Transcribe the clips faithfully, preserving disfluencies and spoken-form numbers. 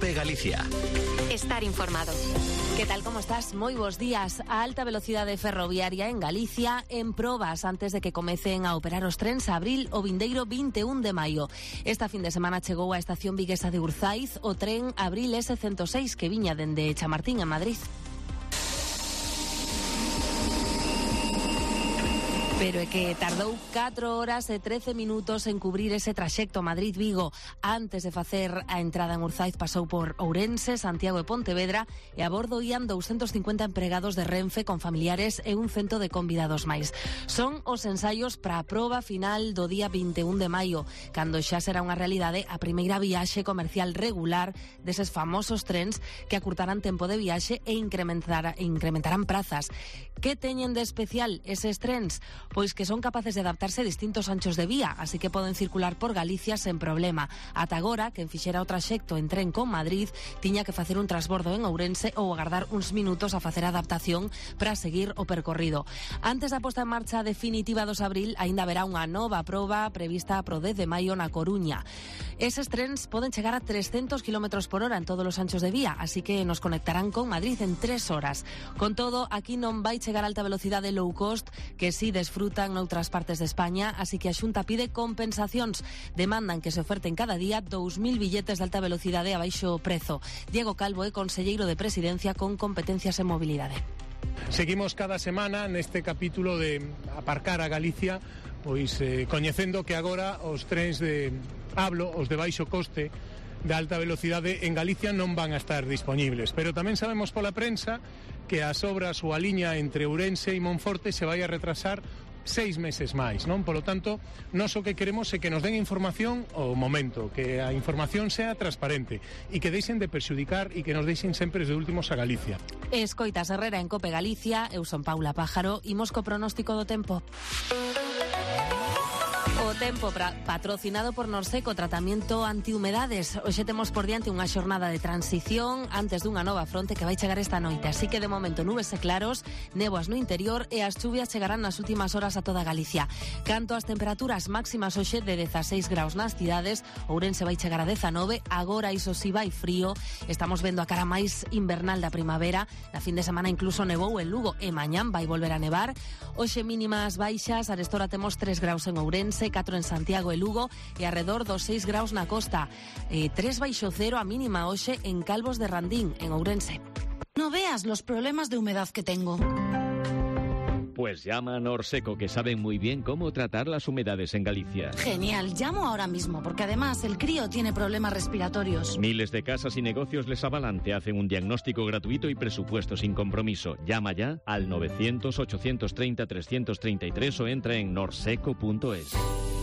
COPE Galicia. Estar informado. Que tal, como estás? Moi bos días. A alta velocidade ferroviaria en Galicia en probas antes de que comecen a operar os trens a abril o vindeiro vinte e un de maio. Esta fin de semana chegou á estación viguesa de Urzaiz o tren Abril ese ciento seis que viña dende Chamartín en Madrid. Pero é que tardou catro horas e trece minutos en cubrir ese traxecto Madrid-Vigo. Antes de facer a entrada en Urzaiz pasou por Ourense, Santiago e Pontevedra e a bordo ían doscientos cincuenta empregados de Renfe con familiares e un cento de convidados máis. Son os ensaios para a proba final do día vinte e un de maio, cando xa será unha realidade a primeira viaxe comercial regular deses famosos trens que acurtarán tempo de viaxe e incrementar, incrementarán prazas. Que teñen de especial eses trens? Pois que son capaces de adaptarse a distintos anchos de vía, así que poden circular por Galicia sen problema. Ata agora, quen fixera o traxecto en tren con Madrid tiña que facer un transbordo en Ourense ou agardar uns minutos a facer a adaptación para seguir o percorrido. Antes da posta en marcha definitiva dos abril, aínda haberá unha nova proba prevista pro dez de maio na Coruña. Eses trens poden chegar a trescentos kilómetros por hora en todos os anchos de vía, así que nos conectarán con Madrid en tres horas. Con todo, aquí non vai chegar a alta velocidade low cost, que si desfrutan noutras partes de España, así que a Xunta pide compensacións. Demandan que se oferten cada día dous mil billetes de alta velocidade a baixo prezo. Diego Calvo é conselleiro de Presidencia con competencias en mobilidade. Seguimos cada semana neste capítulo de aparcar a Galicia, pois eh, coñecendo que agora os trens de hablo, os de baixo coste de alta velocidade en Galicia non van a estar disponibles, pero tamén sabemos pola prensa que as obras ou a liña entre Ourense e Monforte se vai a retrasar seis meses máis, non? Polo tanto, nós o que queremos é que nos den información ao momento, que a información sea transparente e que deixen de perxudicar e que nos deixen sempre de últimos a Galicia. Escoitas Herrera en COPE Galicia, eu son Paula Pájaro, imos co pronóstico do tempo. O tempo pra, patrocinado por Norseco, tratamento antihumedades. Hoxe temos por diante unha xornada de transición antes dunha nova fronte que vai chegar esta noite. Así que de momento nubes e claros, néboas no interior e as chuvias chegarán nas últimas horas a toda Galicia. Canto ás temperaturas máximas hoxe de dezaseis graus nas cidades, Ourense vai chegar a dezanove, agora iso si vai frío. Estamos vendo a cara máis invernal da primavera. Na fin de semana incluso nevou en Lugo e mañán vai volver a nevar. Hoxe mínimas baixas, arestora temos tres graus en Ourense, catro en Santiago e Lugo e arredor dos seis graus na costa. Eh, tres baixo cero a mínima hoxe en Calvos de Randín, en Ourense. No veas los problemas de humedad que tengo. Pues llama a Norseco, que saben muy bien cómo tratar las humedades en Galicia. Genial, llamo ahora mismo, porque además el crío tiene problemas respiratorios. Miles de casas y negocios les avalan, te hacen un diagnóstico gratuito y presupuesto sin compromiso. Llama ya al novecientos, ochocientos treinta, trescientos treinta y tres o entra en norseco punto es.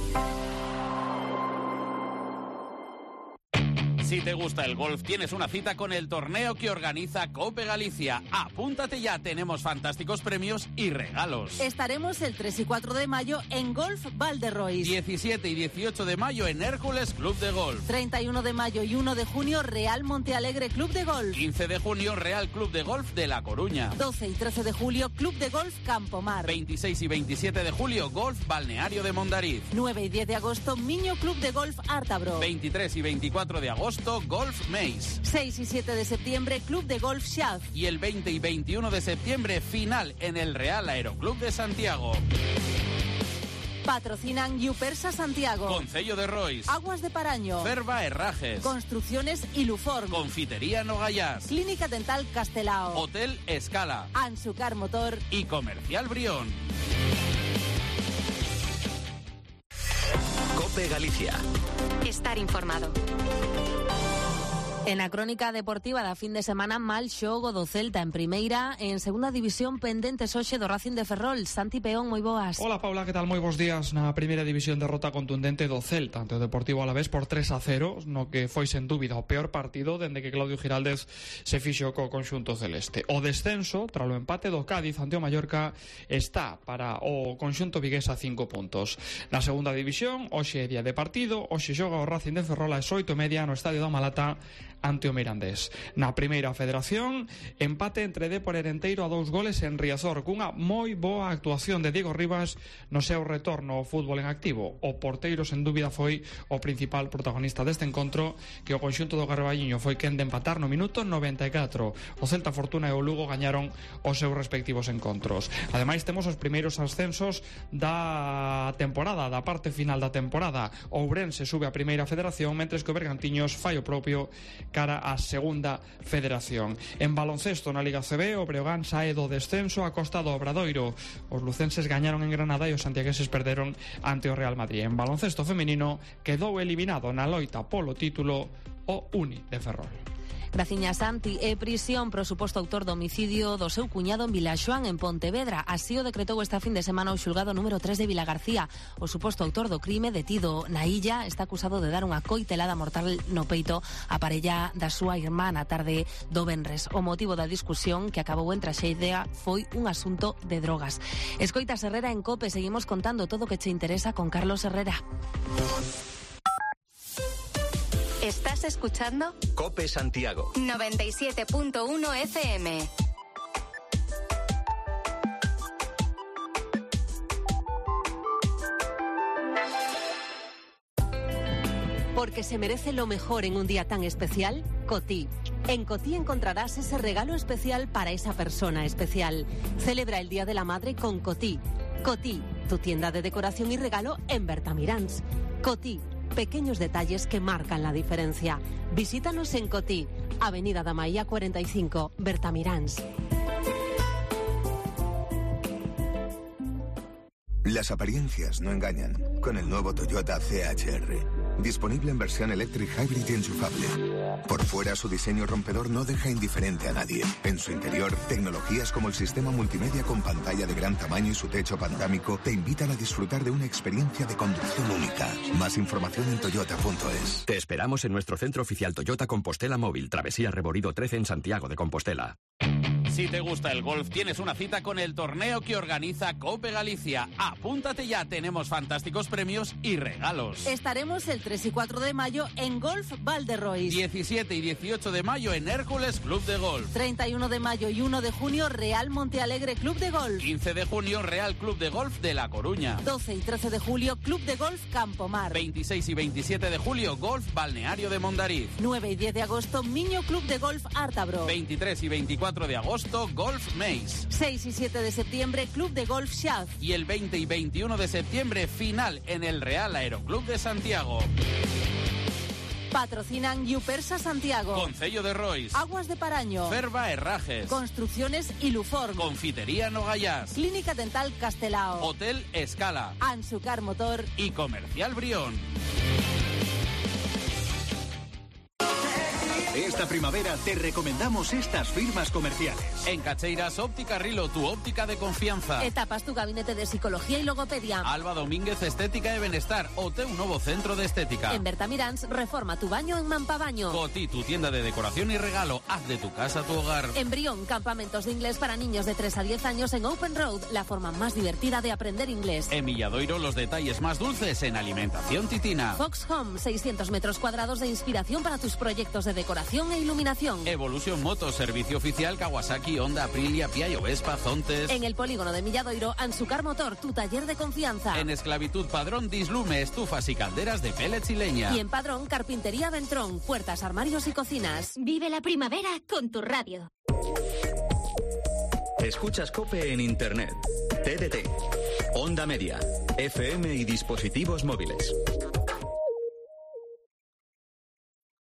Si te gusta el golf, tienes una cita con el torneo que organiza COPE Galicia. Apúntate ya, tenemos fantásticos premios y regalos. Estaremos el tres y cuatro de mayo en Golf Valderrois. diecisiete y dieciocho de mayo en Hércules Club de Golf. treinta y uno de mayo y uno de junio Real Montealegre Club de Golf. quince de junio Real Club de Golf de La Coruña. doce y trece de julio Club de Golf Campomar. veintiséis y veintisiete de julio Golf Balneario de Mondariz. nueve y diez de agosto Miño Club de Golf Ártabro. veintitrés y veinticuatro de agosto Golf Meis. seis y siete de septiembre Club de Golf Xaz. Y el veinte y veintiuno de septiembre final en el Real Aeroclub de Santiago. Patrocinan Yupersa Santiago, Concello de Rois, Aguas de Paraño, Ferva Herrajes, Construcciones Iluform, Confitería Nogayás, Clínica Dental Castelao, Hotel Escala, Ansucar Motor y Comercial Brión. COPE Galicia. Estar informado. En a crónica deportiva da fin de semana, mal xogo do Celta en primeira, en segunda división pendentes hoxe do Racing de Ferrol. Santi Peón, moi boas. Hola Paula, que tal? Moi bons días. Na primeira división, derrota contundente do Celta ante o Deportivo Alavés por tres a cero, no que foi sen dúbida o peor partido dende que Claudio Giraldez se fixo co conxunto celeste. O descenso, tras o empate do Cádiz ante o Mallorca, está para o conxunto vigués a cinco puntos. Na segunda división, hoxe é día de partido, hoxe xoga o Racing de Ferrol ás oito e media no Estadio da Malata ante o Mirandés. Na primeira federación, empate entre Dépor e Erenteiro a dous goles en Riazor, cunha moi boa actuación de Diego Rivas no seu retorno ao fútbol en activo. O porteiro, sen dúbida, foi o principal protagonista deste encontro, que o conxunto do Carballiño foi quen de empatar no minuto noventa e catro. O Celta, Fortuna e o Lugo gañaron os seus respectivos encontros. Ademais, temos os primeiros ascensos da temporada, da parte final da temporada. O Ourense sube a primeira federación, mentres que o Bergantiños fai o propio cara á segunda federación. En baloncesto, na Liga C B, o Breogán sae do descenso a costa do Obradoiro. Os lucenses gañaron en Granada e os santiagueses perderon ante o Real Madrid. En baloncesto feminino, quedou eliminado na loita polo título o Uni de Ferrol. Graciña Santi, e prisión pro suposto autor do homicidio do seu cuñado en Vilaxoán, en Pontevedra. Así o decretou esta fin de semana o xulgado número tres de Vilagarcía. O suposto autor do crime, detido na illa, está acusado de dar unha coitelada mortal no peito á parella da súa irmá na tarde do venres. O motivo da discusión, que acabou en traxedia, foi un asunto de drogas. Escoitas Herrera en COPE, seguimos contando todo o que che interesa con Carlos Herrera. ¿Estás escuchando? COPE Santiago. noventa y siete punto uno F M. Porque se merece lo mejor en un día tan especial, Coty. En Coty encontrarás ese regalo especial para esa persona especial. Celebra el Día de la Madre con Coty. Coty, tu tienda de decoración y regalo en Bertamirans. Coty. Pequeños detalles que marcan la diferencia. Visítanos en Coty, Avenida Damaía cuarenta y cinco, Bertamirans. Las apariencias no engañan. Con el nuevo Toyota C H R. Disponible en versión electric hybrid y enchufable. Por fuera, su diseño rompedor no deja indiferente a nadie. En su interior, tecnologías como el sistema multimedia con pantalla de gran tamaño y su techo panorámico te invitan a disfrutar de una experiencia de conducción única. Más información en toyota punto es. Te esperamos en nuestro centro oficial Toyota Compostela Móvil, Travesía Reborido trece en Santiago de Compostela. Si te gusta el golf, tienes una cita con el torneo que organiza Cope Galicia. Apúntate ya, tenemos fantásticos premios y regalos. Estaremos el tres y cuatro de mayo en Golf Valderrois. diecisiete y dieciocho de mayo en Hércules Club de Golf. treinta y uno de mayo y uno de junio Real Montealegre Club de Golf. quince de junio Real Club de Golf de La Coruña. doce y trece de julio Club de Golf Campomar. veintiséis y veintisiete de julio Golf Balneario de Mondariz. nueve y diez de agosto Miño Club de Golf Ártabro. veintitrés y veinticuatro de agosto Golf Mace. seis y siete de septiembre Club de Golf Shaf. Y el veinte y veintiuno de septiembre final en el Real Aeroclub de Santiago. Patrocinan Yupersa Santiago, Concello de Rois, Aguas de Paraño, Ferva Herrajes, Construcciones Iluform, Confitería Nogayás, Clínica Dental Castelao, Hotel Escala, Ansucar Motor y Comercial Brión. Esta primavera te recomendamos estas firmas comerciales. En Cacheiras, Óptica Rilo, tu óptica de confianza. Etapas tu gabinete de psicología y logopedia. Alba Domínguez, Estética e Benestar, o teu novo centro de estética. En Bertamirans, reforma tu baño en Mampabaño. Coty, tu tienda de decoración y regalo, haz de tu casa tu hogar. En Brión, campamentos de inglés para niños de tres a diez años en Open Road, la forma más divertida de aprender inglés. En Milladoiro, los detalles más dulces en alimentación titina. Fox Home, seiscientos metros cuadrados de inspiración para tus proyectos de decoración e iluminación. Evolution Motos, servicio oficial Kawasaki, Honda, Aprilia, Piaggio, Vespa, Zontes. En el polígono de Milladoiro, Ansucar Motor, tu taller de confianza. En Esclavitud Padrón, Dislume, estufas y calderas de pellets y leña. Y en Padrón, Carpintería Ventrón, puertas, armarios y cocinas. Vive la primavera con tu radio. Escuchas COPE en Internet, T D T, Onda Media, F M y dispositivos móviles.